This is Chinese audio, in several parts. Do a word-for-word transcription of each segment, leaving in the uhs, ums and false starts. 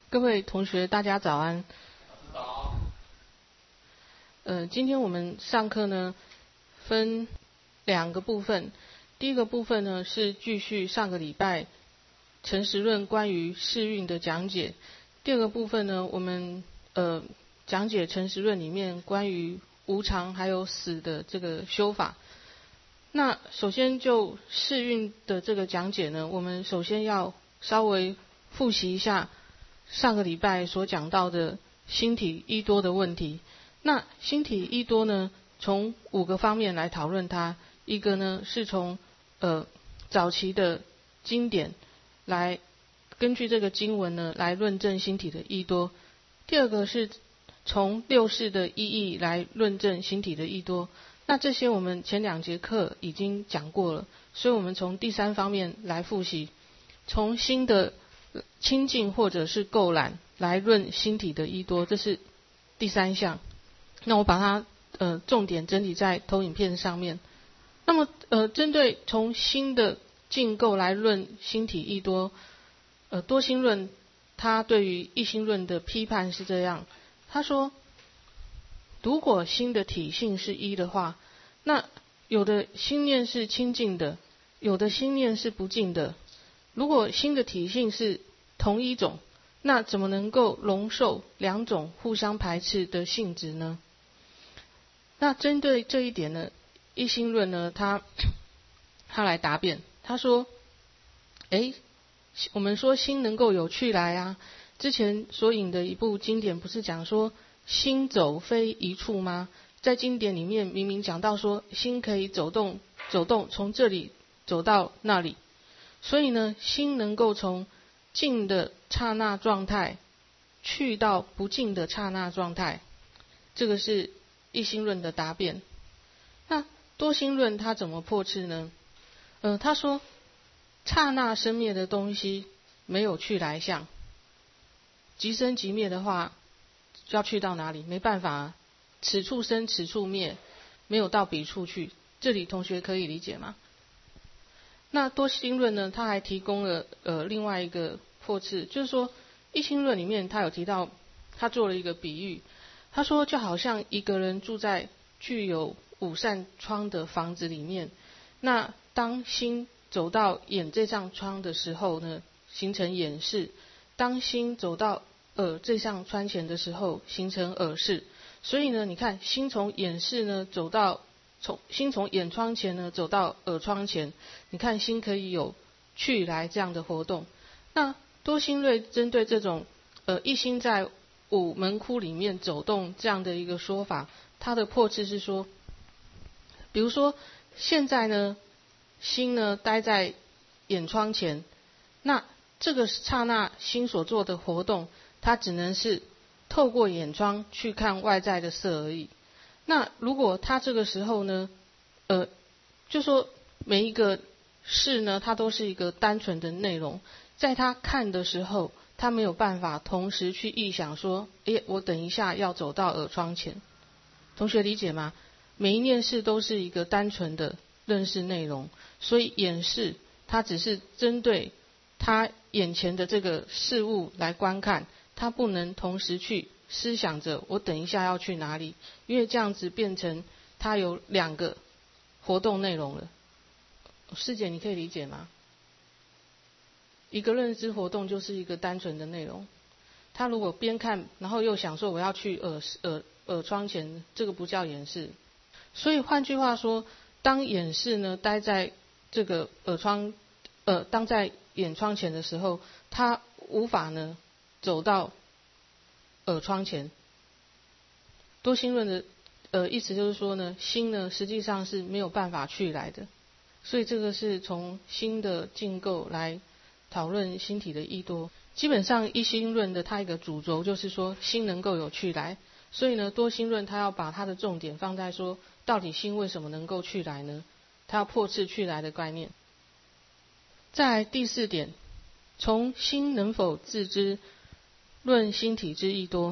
各位同学，大家早安。 早。 呃，今天我们上课呢，分两个部分。第一个部分呢，是继续上个礼拜陈时论关于世运的讲解。第二个部分呢，我们呃讲解陈时论里面关于无常还有死的这个修法。那首先就世运的这个讲解呢，我们首先要稍微复习一下上个礼拜所讲到的星体一多的问题。那星体一多呢，从五个方面来讨论它。一个呢，是从呃早期的经典来根据这个经文呢来论证星体的一多。第二个是从六世的意义来论证星体的一多。那这些我们前两节课已经讲过了，所以我们从第三方面来复习，从星的清净或者是垢染来论星体的一多，这是第三项。那我把它呃重点整理在投影片上面。那么呃针对从星的净垢来论星体一多，呃多星论他对于一星论的批判是这样，他说如果星的体性是一的话，那有的心念是清净的，有的心念是不净的。如果星的体性是同一种，那怎么能够容受两种互相排斥的性质呢？那针对这一点呢，一星论呢，他他来答辩，他说：，诶，我们说星能够有去来啊，之前所引的一部经典不是讲说星走非一处吗？在经典里面明明讲到说星可以走动，走动从这里走到那里，所以呢，星能够从静的刹那状态去到不静的刹那状态，这个是一星论的答辩。那多星论他怎么破斥呢？呃，他说刹那生灭的东西没有去来相，即生即灭的话要去到哪里？没办法啊，此处生此处灭，没有到彼处去。这里同学可以理解吗？那多星论呢，他还提供了呃另外一个破斥，就是说一星论里面他有提到，他做了一个比喻，他说就好像一个人住在具有五扇窗的房子里面，那当星走到眼这扇窗的时候呢，形成眼视；当星走到耳这扇窗前的时候，形成耳视。所以呢，你看星从眼视呢走到从星从眼窗前呢走到耳窗前，你看星可以有去来这样的活动。那多星论针对这种呃一星在五门窟里面走动这样的一个说法，它的破斥是说，比如说现在呢星呢待在眼窗前，那这个刹那星所做的活动，它只能是透过眼窗去看外在的色而已。那如果他这个时候呢，呃，就说每一个事呢，它都是一个单纯的内容，在他看的时候，他没有办法同时去臆想说，诶，我等一下要走到耳窗前。同学理解吗？每一件事都是一个单纯的认识内容，所以眼视它只是针对他眼前的这个事物来观看，他不能同时去思想着我等一下要去哪里，因为这样子变成他有两个活动内容了。师姐你可以理解吗？一个认知活动就是一个单纯的内容，他如果边看然后又想说我要去耳耳耳窗前，这个不叫眼视。所以换句话说，当眼视呢待在这个耳窗呃当在眼窗前的时候，他无法呢走到耳窗前。多星论的呃意思就是说呢，星呢实际上是没有办法去来的，所以这个是从星的净垢来讨论星体的一多。基本上一星论的它一个主轴就是说星能够有去来，所以呢多星论它要把它的重点放在说到底星为什么能够去来呢？它要破斥去来的概念。再来第四点，从星能否自知论星体之一多。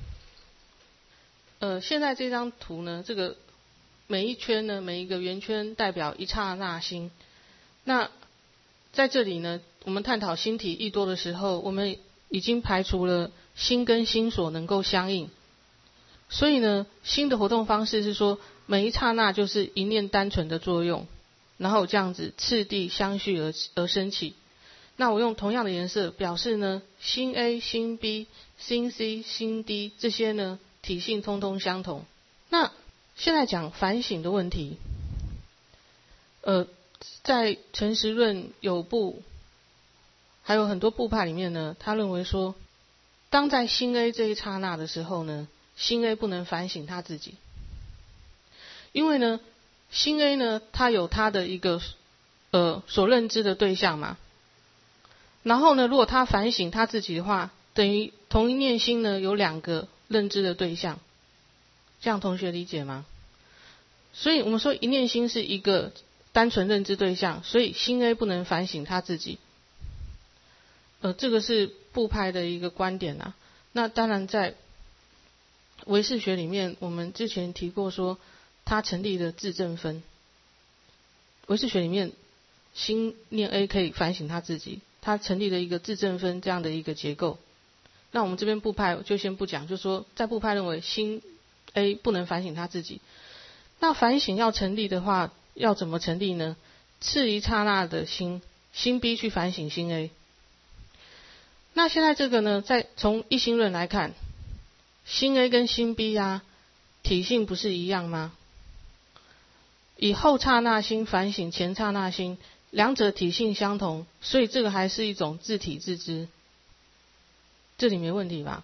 呃，现在这张图呢，这个每一圈呢，每一个圆圈代表一刹那星。那在这里呢，我们探讨星体一多的时候，我们已经排除了心跟心所能够相应。所以呢，心的活动方式是说，每一刹那就是一念单纯的作用，然后这样子次第相续而而升起。那我用同样的颜色表示呢，心 A、心 B、心 C、心 D 这些呢体性通通相同。那现在讲反省的问题，呃，在诚实论有部，还有很多部派里面呢，他认为说，当在心 A 这一刹那的时候呢，心 A 不能反省他自己，因为呢，心 A 呢，他有他的一个呃所认知的对象嘛。然后呢，如果他反省他自己的话，等于同一念心呢有两个认知的对象，这样同学理解吗？所以我们说一念心是一个单纯认知对象，所以心 A 不能反省他自己。呃，这个是部派的一个观点啊。那当然在唯识学里面，我们之前提过说，它成立的自证分。唯识学里面，心念 A 可以反省他自己，它成立了一个自证分这样的一个结构。那我们这边部派就先不讲，就说在部派认为心 A 不能反省他自己。那反省要成立的话，要怎么成立呢？次一刹那的心，心 B 去反省心 A。那现在这个呢，在从一心论来看，心 A 跟心 B 啊，体性不是一样吗？以后刹那心反省前刹那心，两者体性相同，所以这个还是一种自体自知，这里没问题吧？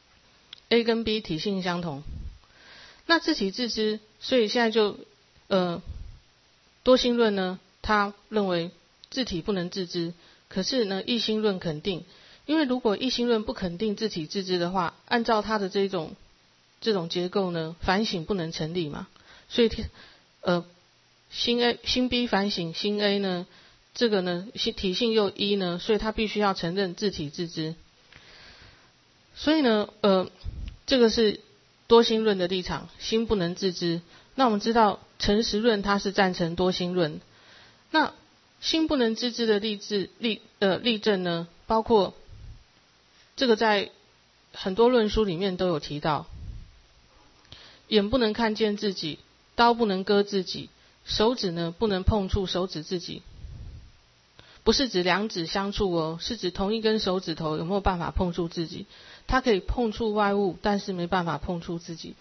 A 跟 B 体性相同，那自体自知，所以现在就呃多心论呢，他认为自体不能自知，可是呢一心论肯定，因为如果一心论不肯定自体自知的话，按照他的这种这种结构呢，反省不能成立嘛，所以呃心 A 心 B 反省心 A 呢，这个呢体性又一呢，所以他必须要承认自体自知。所以呢呃这个是多心论的立场，心不能自知。那我们知道诚实论它是赞成多心论，那心不能自知的例志例呃例证呢，包括这个在很多论书里面都有提到，眼不能看见自己，刀不能割自己，手指呢不能碰触手指自己，不是指两指相触哦，是指同一根手指头有没有办法碰触自己，它可以碰触外物，但是没办法碰触自己。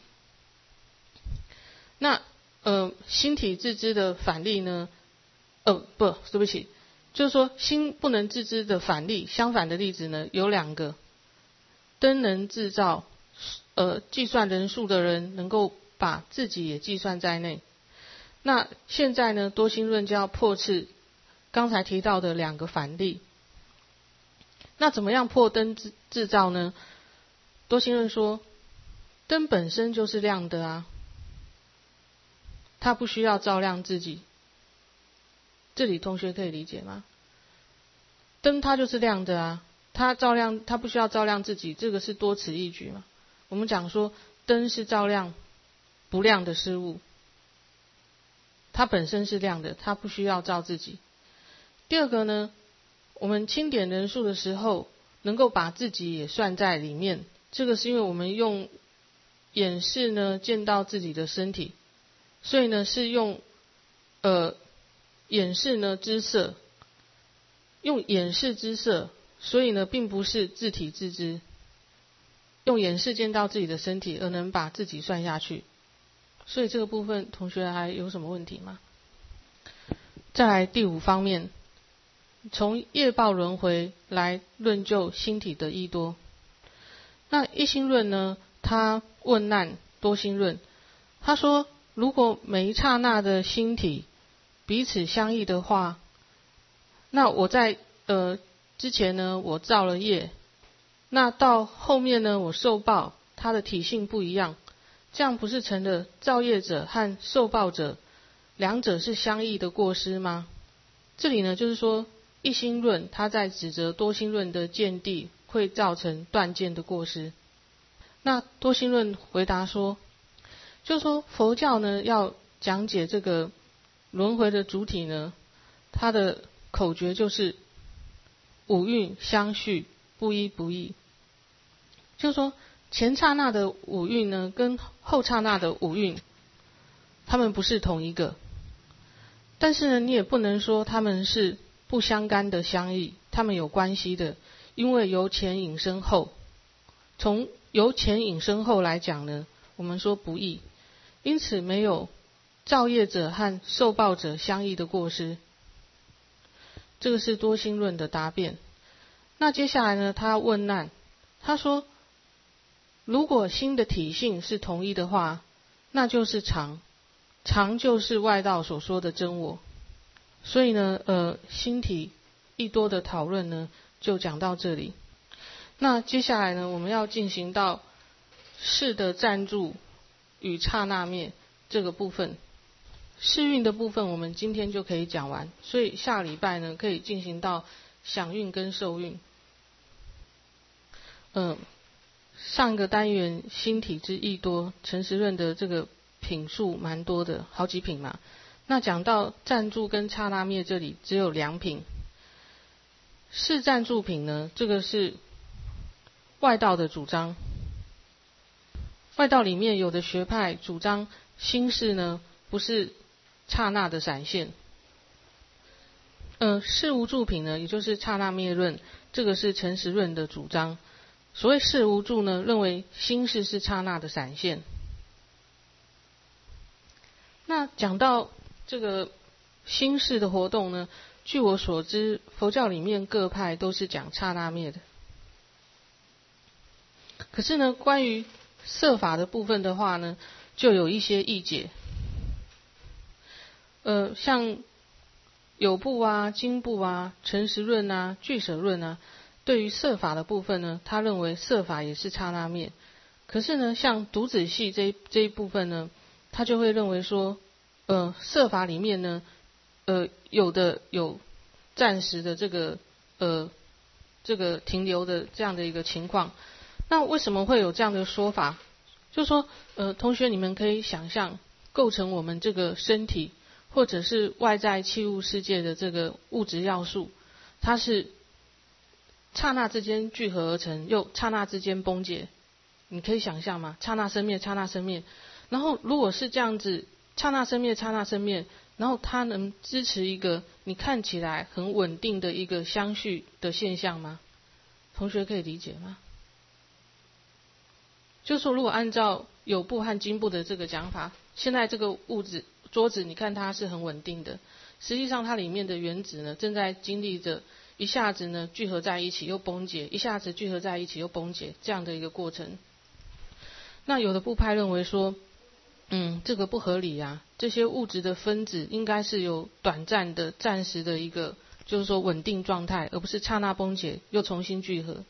那呃心体自知的反例呢，呃不对不起，就是说心不能自知的反例，相反的例子呢有两个。灯能制造，呃计算人数的人能够把自己也计算在内。那现在呢多心论就要破斥刚才提到的两个反例。那怎么样破灯制造呢？多心论说，灯本身就是亮的啊，它不需要照亮自己。这里同学可以理解吗？灯它就是亮的啊，它照亮，它不需要照亮自己，这个是多此一举嘛。我们讲说灯是照亮不亮的事物，它本身是亮的，它不需要照自己。第二个呢，我们清点人数的时候能够把自己也算在里面，这个是因为我们用眼视呢见到自己的身体，所以呢是用呃眼视呢知色，用眼视知色，所以呢并不是自体自知，用眼视见到自己的身体而能把自己算下去。所以这个部分同学还有什么问题吗？再来第五方面，从业报轮回来论就心体的益多。那一心论呢，他问难多心论，他说如果每一刹那的心体彼此相异的话，那我在呃之前呢我造了业，那到后面呢我受报，它的体性不一样，这样不是成了造业者和受报者两者是相异的过失吗？这里呢就是说一心论它在指责多心论的见地会造成断见的过失。那多心论回答说，就是说佛教呢要讲解这个轮回的主体呢，它的口诀就是五蕴相续不一不异。就是说前刹那的五蕴呢，跟后刹那的五蕴，它们不是同一个。但是呢，你也不能说它们是不相干的相异，它们有关系的，因为由前引申后。从由前引申后来讲呢，我们说不异，因此没有造业者和受报者相异的过失。这个是多心论的答辩。那接下来呢，他问难，他说，如果心的体性是同一的话，那就是常，常就是外道所说的真我。所以呢，呃，心体一多的讨论呢，就讲到这里。那接下来呢，我们要进行到识的暂住与刹那灭这个部分。识蕴的部分我们今天就可以讲完，所以下礼拜呢可以进行到想蕴跟受蕴。嗯，上个单元心体之义多，陈时润的这个品数蛮多的，好几品嘛。那讲到暂住跟刹那灭这里只有两品。识暂住品呢，这个是外道的主张。外道里面有的学派主张心识呢不是刹那的闪现。呃，识无住品呢，也就是刹那灭论，这个是陈时润的主张。所谓识无住呢，认为心识是刹那的闪现。那讲到这个心识的活动呢，据我所知，佛教里面各派都是讲刹那灭的。可是呢，关于色法的部分的话呢，就有一些异解。呃，像有部啊、经部啊、陈时润啊、俱舍论啊，对于色法的部分呢，他认为色法也是刹那灭。可是呢，像独子系这一这一部分呢，他就会认为说，呃，色法里面呢，呃，有的有暂时的这个呃这个停留的这样的一个情况。那为什么会有这样的说法？就是说，呃，同学你们可以想象，构成我们这个身体，或者是外在器物世界的这个物质要素，它是刹那之间聚合而成，又刹那之间崩解。你可以想象吗？刹那生灭，刹那生灭。然后如果是这样子，刹那生灭，刹那生灭，然后它能支持一个你看起来很稳定的一个相续的现象吗？同学可以理解吗？就是说，如果按照有部和经部的这个讲法，现在这个物质桌子，你看它是很稳定的，实际上它里面的原子呢，正在经历着一下子呢聚合在一起又崩解，一下子聚合在一起又崩解这样的一个过程。那有的部派认为说，嗯，这个不合理啊，这些物质的分子应该是有短暂的、暂时的一个，就是说稳定状态，而不是刹那崩解又重新聚合。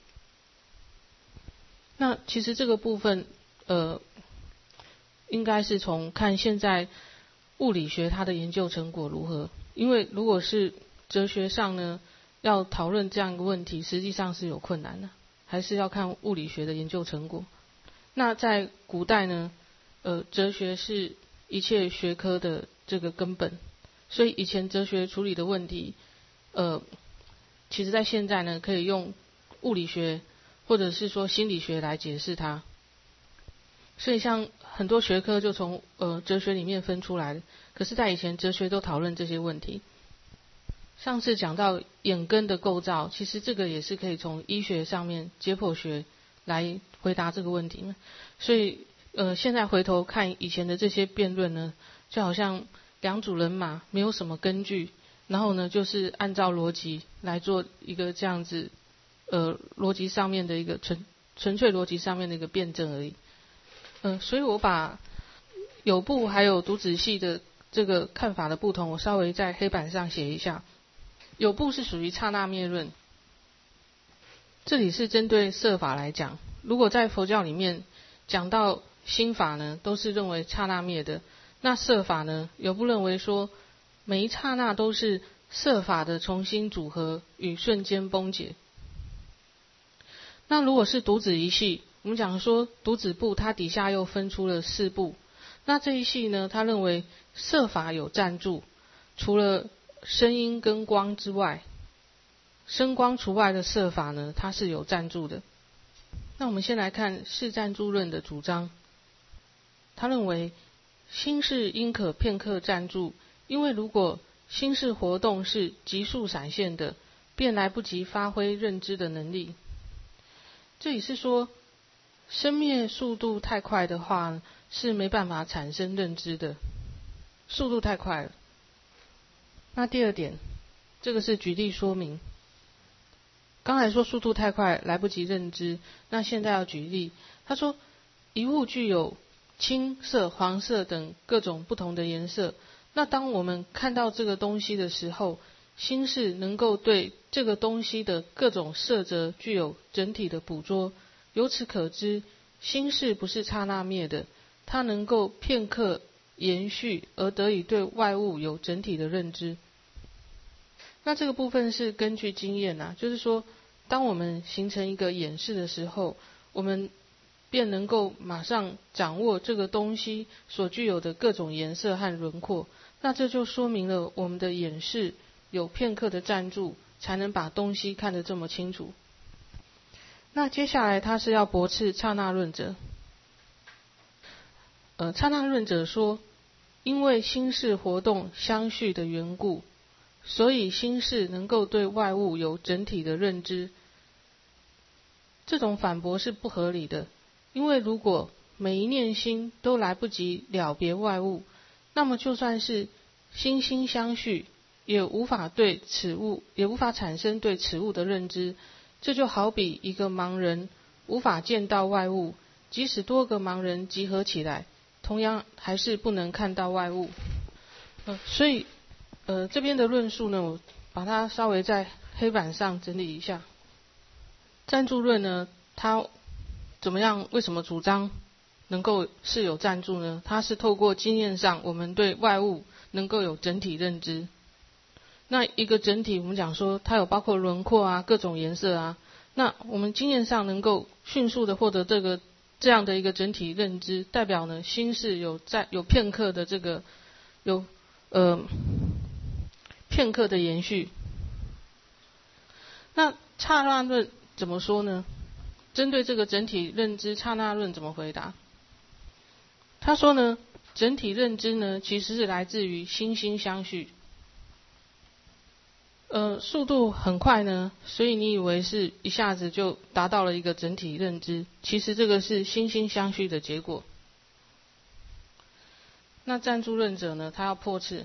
那其实这个部分，呃，应该是从看现在物理学它的研究成果如何。因为如果是哲学上呢，要讨论这样一个问题，实际上是有困难的，还是要看物理学的研究成果。那在古代呢，呃，哲学是一切学科的这个根本，所以以前哲学处理的问题，呃，其实在现在呢，可以用物理学或者是说心理学来解释它。所以像很多学科就从呃哲学里面分出来的，可是在以前哲学都讨论这些问题。上次讲到眼根的构造，其实这个也是可以从医学上面解剖学来回答这个问题。所以呃现在回头看以前的这些辩论呢，就好像两组人马没有什么根据，然后呢就是按照逻辑来做一个这样子呃逻辑上面的一个纯纯粹逻辑上面的一个辩证而已。嗯、呃，所以我把有部还有独子系的这个看法的不同，我稍微在黑板上写一下。有部是属于刹那灭论，这里是针对色法来讲。如果在佛教里面讲到心法呢，都是认为刹那灭的。那色法呢，有部认为说每一刹那都是色法的重新组合与瞬间崩解。那如果是独子一系，我们讲说独子部它底下又分出了四部，那这一系呢，他认为色法有暂住，除了声音跟光之外， 声光除外的设法呢，它是有暂住的。那我们先来看视暂住论的主张，他认为心事应可片刻暂住，因为如果心事活动是急速闪现的，便来不及发挥认知的能力。这里是说生灭速度太快的话，是没办法产生认知的，速度太快了。那第二点，这个是举例说明。刚才说速度太快来不及认知，那现在要举例。他说一物具有青色、黄色等各种不同的颜色，那当我们看到这个东西的时候，心事能够对这个东西的各种色泽具有整体的捕捉，由此可知心事不是刹那灭的，它能够片刻延续而得以对外物有整体的认知。那这个部分是根据经验啊，就是说当我们形成一个眼识的时候，我们便能够马上掌握这个东西所具有的各种颜色和轮廓，那这就说明了我们的眼识有片刻的暂住，才能把东西看得这么清楚。那接下来他是要驳斥刹那论者。呃，刹那论者说，因为心事活动相续的缘故，所以心事能够对外物有整体的认知。这种反驳是不合理的，因为如果每一念心都来不及了别外物，那么就算是心心相续，也无法对此物，也无法产生对此物的认知。这就好比一个盲人无法见到外物，即使多个盲人集合起来，同样还是不能看到外物。呃，所以呃这边的论述呢，我把它稍微在黑板上整理一下。暂住论呢，它怎么样？为什么主张能够是有暂住呢？它是透过经验上，我们对外物能够有整体认知。那一个整体，我们讲说它有包括轮廓啊、各种颜色啊。那我们经验上能够迅速的获得这个这样的一个整体认知，代表呢心事有在有片刻的这个有呃片刻的延续。那刹那论怎么说呢？针对这个整体认知，刹那论怎么回答？他说呢，整体认知呢其实是来自于心心相续。呃，速度很快呢，所以你以为是一下子就达到了一个整体认知，其实这个是心心相续的结果。那暂住论者呢，他要破斥。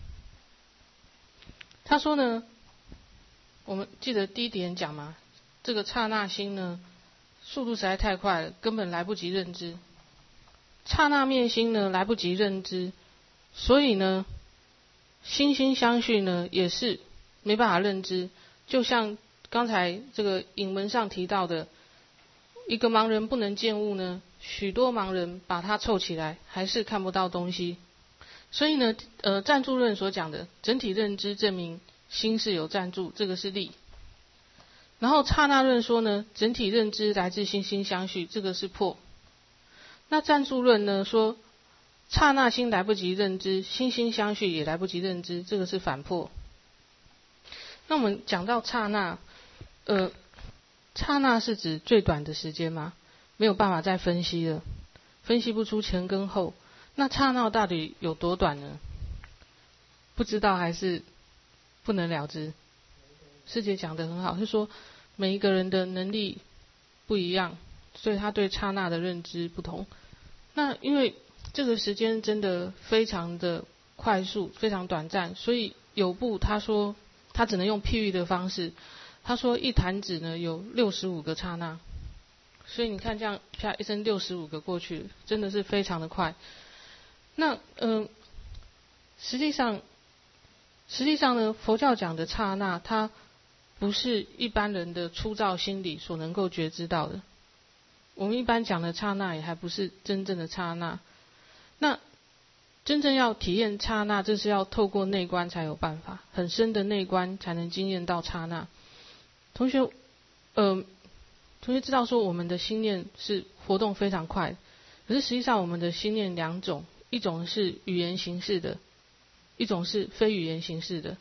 他说呢，我们记得第一点讲嘛，这个刹那心呢，速度实在太快了，根本来不及认知。刹那灭心呢，来不及认知，所以呢，心心相续呢，也是没办法认知。就像刚才这个引文上提到的，一个盲人不能见物呢，许多盲人把它凑起来，还是看不到东西。所以呢，呃，暂住论所讲的整体认知证明心是有暂住，这个是利。然后刹那论说呢，整体认知来自心心相续，这个是破。那暂住论呢说，刹那心来不及认知，心心相续也来不及认知，这个是反破。那我们讲到刹那，呃，刹那是指最短的时间吗？没有办法再分析了，分析不出前跟后。那刹那到底有多短呢？不知道还是不能了知。师姐讲得很好，是说每一个人的能力不一样，所以他对刹那的认知不同。那因为这个时间真的非常的快速，非常短暂，所以有部他说他只能用譬喻的方式，他说一弹指呢有六十五个刹那，所以你看这样啪一声六十五个过去，真的是非常的快。那嗯、呃，实际上实际上呢，佛教讲的刹那，它不是一般人的粗糙心理所能够觉知到的。我们一般讲的刹那，也还不是真正的刹那。那真正要体验刹那，这是要透过内观才有办法，很深的内观才能经验到刹那。同学，呃，同学知道说我们的心念是活动非常快，可是实际上我们的心念两种，一种是语言形式的，一种是非语言形式的。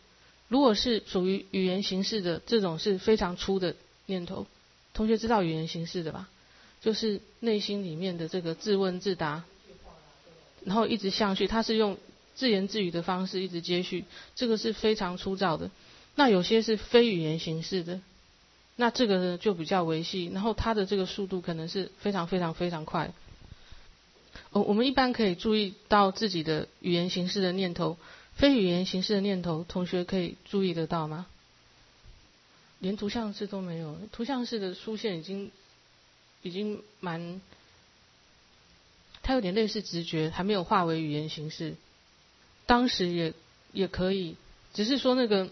如果是属于语言形式的，这种是非常粗的念头。同学知道语言形式的吧？就是内心里面的这个自问自答，然后一直向续，它是用自言自语的方式一直接续，这个是非常粗糙的。那有些是非语言形式的，那这个呢就比较维系，然后它的这个速度可能是非常非常非常快。哦，我们一般可以注意到自己的语言形式的念头，非语言形式的念头，同学可以注意得到吗？连图像式都没有，图像式的出现已经已经蛮，它有点类似直觉，还没有化为语言形式。当时也也可以，只是说那个，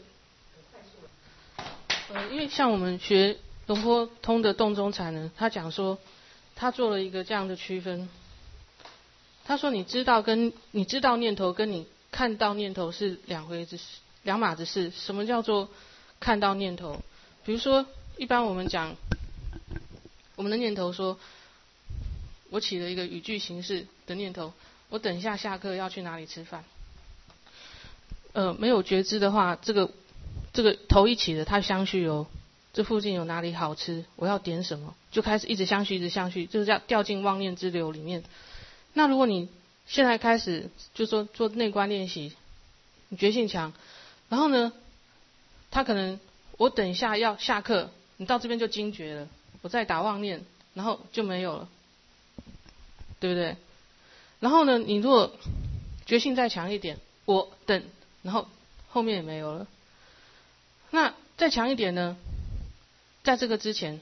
呃，因为像我们学龙坡通的洞中禅呢，他讲说，他做了一个这样的区分。他说你知道跟你知道念头跟你看到念头是两回事，两码子事。什么叫做看到念头？比如说，一般我们讲我们的念头说，我起了一个语句形式的念头，我等一下下课要去哪里吃饭。呃，没有觉知的话，这个这个头一起的，它相续哦，这附近有哪里好吃，我要点什么，就开始一直相续，一直相续，就是叫掉进妄念之流里面。那如果你现在开始就说做内观练习，你觉性强，然后呢，他可能我等一下要下课，你到这边就惊觉了，我再打妄念，然后就没有了，对不对？然后呢，你如果觉性再强一点，我等，然后后面也没有了。那再强一点呢，在这个之前，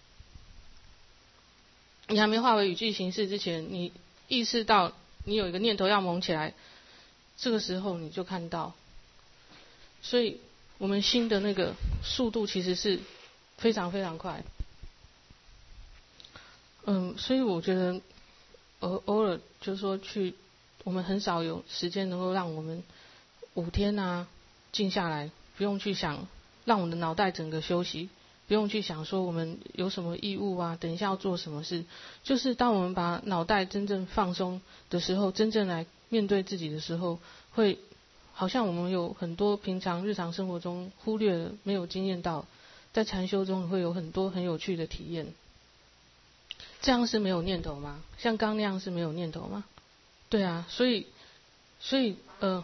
你还没化为语句形式之前，你意识到你有一个念头要萌起来，这个时候你就看到。所以我们心的那个速度其实是非常非常快。嗯，所以我觉得偶偶尔就是说去，我们很少有时间能够让我们五天啊静下来，不用去想，让我们的脑袋整个休息。不用去想说我们有什么义务啊，等一下要做什么事，就是当我们把脑袋真正放松的时候，真正来面对自己的时候，会好像我们有很多平常日常生活中忽略了、没有经验到，在禅修中会有很多很有趣的体验。这样是没有念头吗？像刚那样是没有念头吗？对啊，所以所以呃，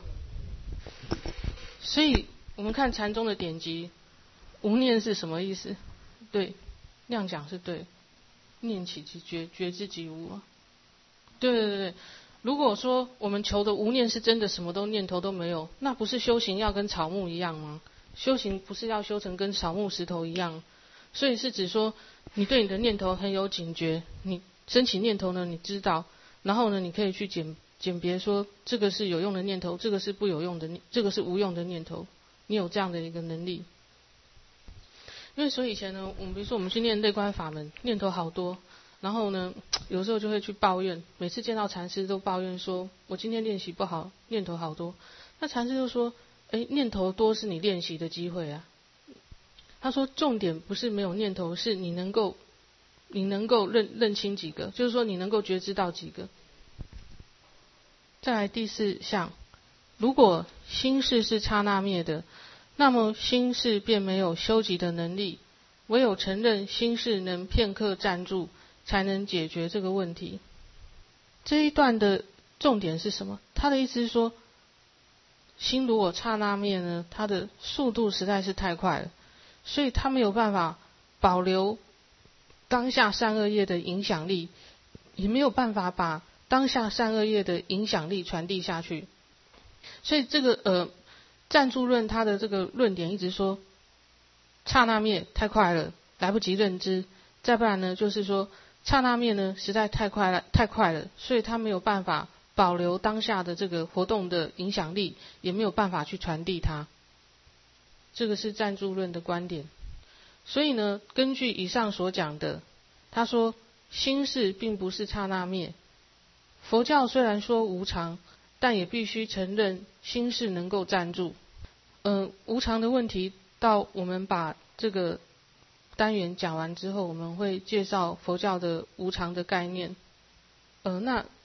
所以我们看禅宗的典籍。无念是什么意思？对，那样讲是对。念起即觉，觉知即无啊。对对对对，如果说我们求的无念是真的什么都念头都没有，那不是修行要跟草木一样吗？修行不是要修成跟草木石头一样？所以是指说，你对你的念头很有警觉，你升起念头呢，你知道，然后呢，你可以去鉴鉴别说，这个是有用的念头，这个是不有用的，这个是无用的念头，你有这样的一个能力。因为所以以前呢，我们比如说我们去念内观法门，念头好多，然后呢，有时候就会去抱怨，每次见到禅师都抱怨说，我今天练习不好，念头好多。那禅师就说，哎，念头多是你练习的机会啊。他说，重点不是没有念头，是你能够，你能够认认清几个，就是说你能够觉知到几个。再来第四项，如果心事是刹那灭的，那么心事便没有修集的能力，唯有承认心事能片刻暂住，才能解决这个问题。这一段的重点是什么？他的意思是说，心如果刹那灭呢，它的速度实在是太快了，所以它没有办法保留当下善恶业的影响力，也没有办法把当下善恶业的影响力传递下去。所以这个呃。暂住论他的这个论点一直说，刹那灭太快了，来不及认知；再不然呢，就是说刹那灭呢实在太快了，太快了，所以他没有办法保留当下的这个活动的影响力，也没有办法去传递它。这个是暂住论的观点。所以呢，根据以上所讲的，他说心事并不是刹那灭。佛教虽然说无常，但也必须承认心事能够暂住。嗯、呃，无常的问题，到我们把这个单元讲完之后，我们会介绍佛教的无常的概念。呃，那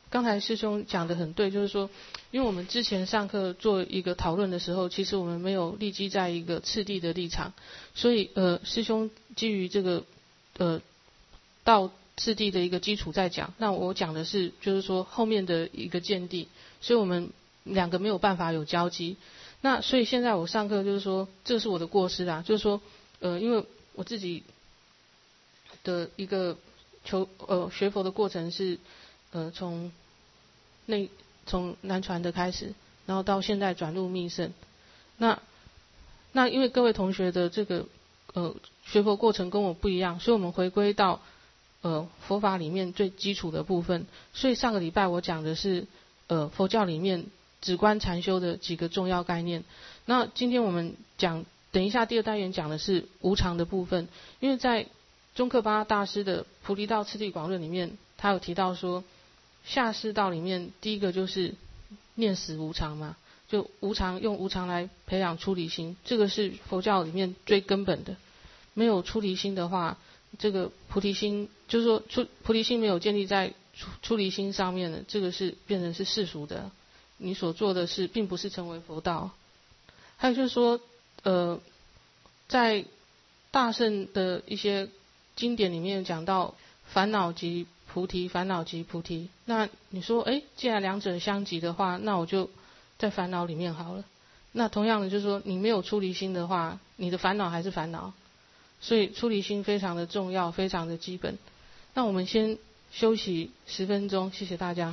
刚才师兄讲得很对，就是说，因为我们之前上课做一个讨论的时候，其实我们没有立基在一个次第的立场，所以呃，师兄基于这个呃到次第的一个基础在讲，那我讲的是就是说后面的一个见地，所以我们两个没有办法有交集。那所以现在我上课就是说，这是我的过失啦，就是说呃，因为我自己的一个求呃学佛的过程是呃从内从南传的开始，然后到现在转入密乘。那那因为各位同学的这个呃学佛过程跟我不一样，所以我们回归到呃佛法里面最基础的部分。所以上个礼拜我讲的是呃佛教里面止观禅修的几个重要概念。那今天我们讲，等一下第二单元讲的是无常的部分，因为在宗喀巴大师的《菩提道次第广论》里面，他有提到说，下士道里面第一个就是念死无常嘛，就无常，用无常来培养出离心，这个是佛教里面最根本的。没有出离心的话，这个菩提心就是说出菩提心没有建立在出出离心上面的，这个是变成是世俗的，你所做的事并不是成为佛道。还有就是说，呃，在大乘的一些经典里面讲到烦恼即菩提，烦恼即菩提。那你说，哎，既然两者相即的话，那我就在烦恼里面好了。那同样的就是说，你没有出离心的话，你的烦恼还是烦恼。所以出离心非常的重要，非常的基本。那我们先休息十分钟，谢谢大家。